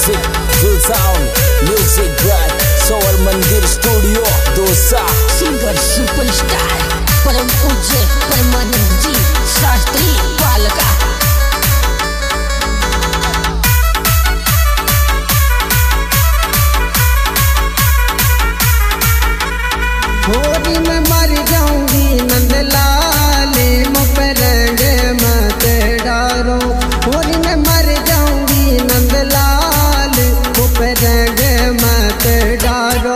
Music full sound music bright सोवर मंदिर studio दोसा। सिंगर सुपरस्टार परम पूज्य परमानंद जी शास्त्री बालका। होरी में मर जाऊंगी नंदलाल मुँह पे रंग मत डारो। होरी में मर जाऊंगी नंदलाल मुँह पे रंग मत डारो।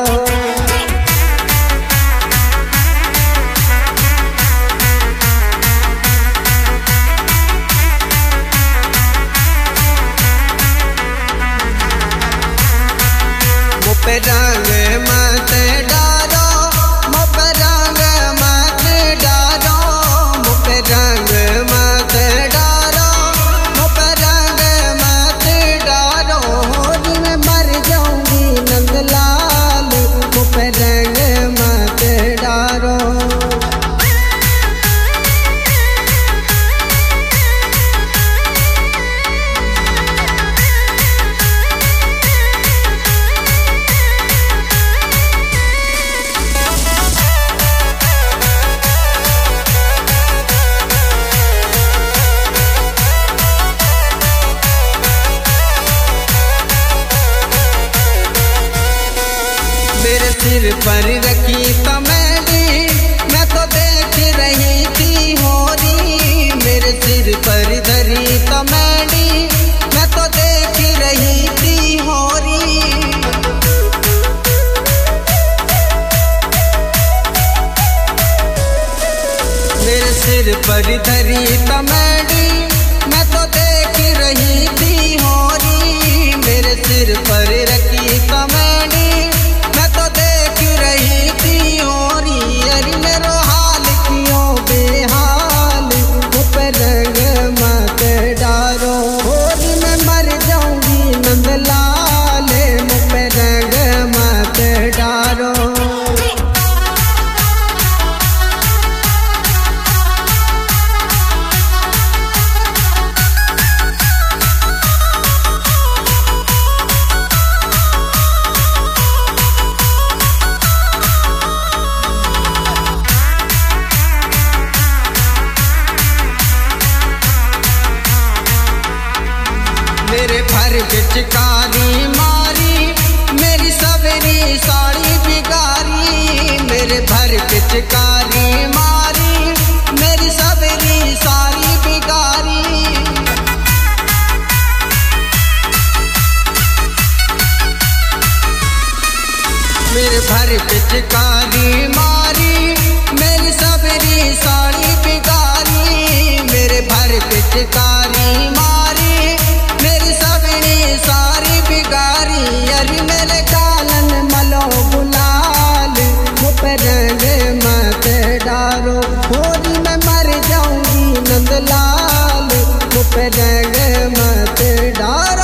मुँह पे रंग मत डारो, मुँह पे रंग मत डारो, मुँह पे रंग मत डारो, मुँह पे रंग मत डारो। होली में मर जाऊंगी नंदलाल मुँह पे रंग मत डारो। मेरे सिर पर रखी तमैली मैं तो देख रही थी होरी। मेरे सिर पर धरी तमैली मैं तो देख रही थी होरी। मेरे सिर पर धरी तमैली मैं तो देख रही थी होरी। मेरे सिर पर रखी तमैली मैं तो देख रही थी होरी। अरे मेरो हाल क्यों बेहाल मुँह पे रंग मत डारो। होली में मर जाऊंगी नंदलाल मुँह पे रंग मत डारो। मेरे भर पिचकारी मारी मेरी सवेरी साड़ी बिगारी। मेरे भर पिचकारी मारी मेरी सवेरी साड़ी बिगारी। मेरे भर पिचकारी मारी मेरी सवेरी साड़ी बिगारी। मेरे भर पिचकारी मारी मेरी सवेरी सारी बिगारी। अरे मेरे कालन मलो गुलाल मुँह पे रंग मत डारो। होली में मर जाऊंगी नंदलाल मुँह पे रंग मत डारो।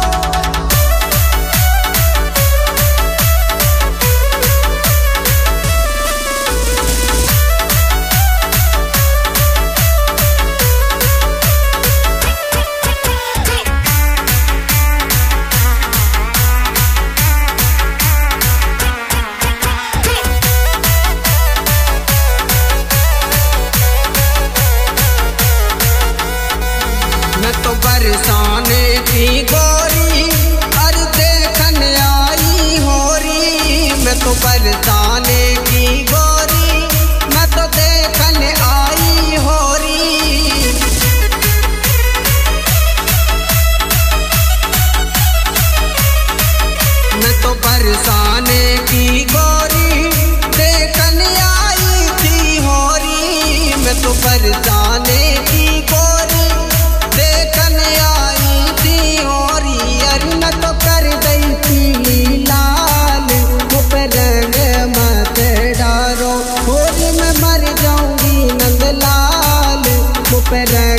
मैं तो बरसाने की गोरी और देखन आई होरी। मैं तो बरसाने की गोरी मैं तो देखन आई होरी। मैं तो बरसाने की गोरी देखन आई थी होरी। मैं तो बरसाने की गोरी देखन आई थी होरी। अरे मैं तो कर गई थी लाल मुँह पे रंग मत डारो। होली में मर जाऊंगी नंदलाल मुँह पे रंग